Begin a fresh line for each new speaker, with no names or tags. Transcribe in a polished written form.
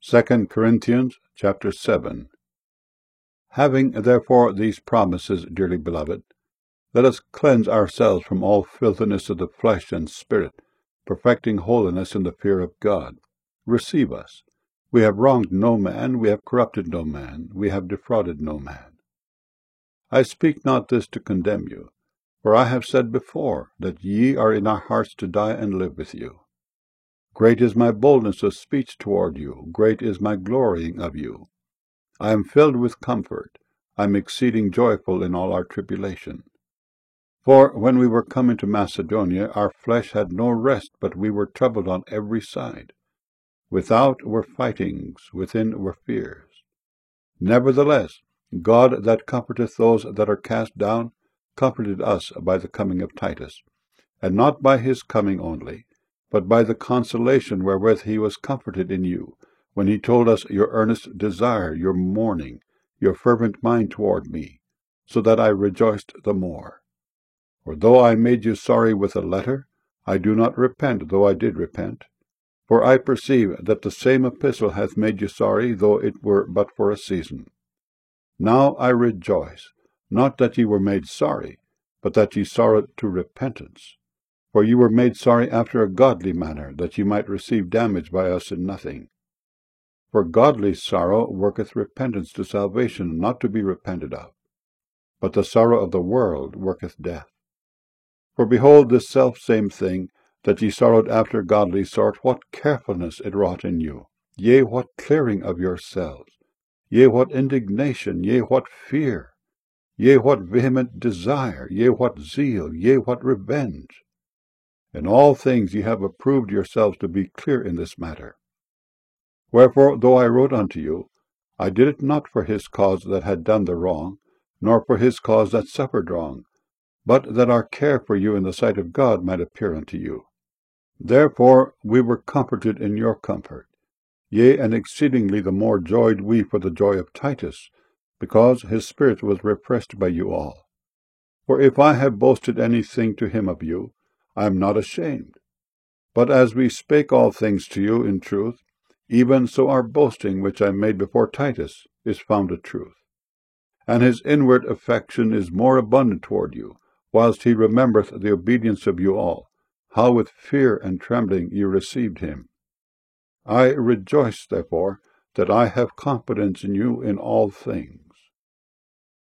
2 Corinthians chapter 7. Having therefore these promises, dearly beloved, let us cleanse ourselves from all filthiness of the flesh and spirit, perfecting holiness in the fear of God. Receive us. We have wronged no man, we have corrupted no man, we have defrauded no man. I speak not this to condemn you, for I have said before that ye are in our hearts to die and live with you. Great is my boldness of speech toward you, great is my glorying of you. I am filled with comfort, I am exceeding joyful in all our tribulation. For when we were come into Macedonia, our flesh had no rest, but we were troubled on every side. Without were fightings, within were fears. Nevertheless, God that comforteth those that are cast down, comforted us by the coming of Titus, and not by his coming only, but by the consolation wherewith he was comforted in you, when he told us your earnest desire, your mourning, your fervent mind toward me, so that I rejoiced the more. For though I made you sorry with a letter, I do not repent, though I did repent. For I perceive that the same epistle hath made you sorry, though it were but for a season. Now I rejoice, not that ye were made sorry, but that ye sorrowed to repentance. For ye were made sorry after a godly manner, that ye might receive damage by us in nothing. For godly sorrow worketh repentance to salvation, not to be repented of. But the sorrow of the world worketh death. For behold, this selfsame thing, that ye sorrowed after godly sort, what carefulness it wrought in you! Yea, what clearing of yourselves! Yea, what indignation! Yea, what fear! Yea, what vehement desire! Yea, what zeal! Yea, what revenge! In all things ye have approved yourselves to be clear in this matter. Wherefore, though I wrote unto you, I did it not for his cause that had done the wrong, nor for his cause that suffered wrong, but that our care for you in the sight of God might appear unto you. Therefore we were comforted in your comfort. Yea, and exceedingly the more joyed we for the joy of Titus, because his spirit was refreshed by you all. For if I have boasted anything to him of you, I am not ashamed. But as we spake all things to you in truth, even so our boasting which I made before Titus is found a truth. And his inward affection is more abundant toward you, whilst he remembereth the obedience of you all, how with fear and trembling you received him. I rejoice, therefore, that I have confidence in you in all things.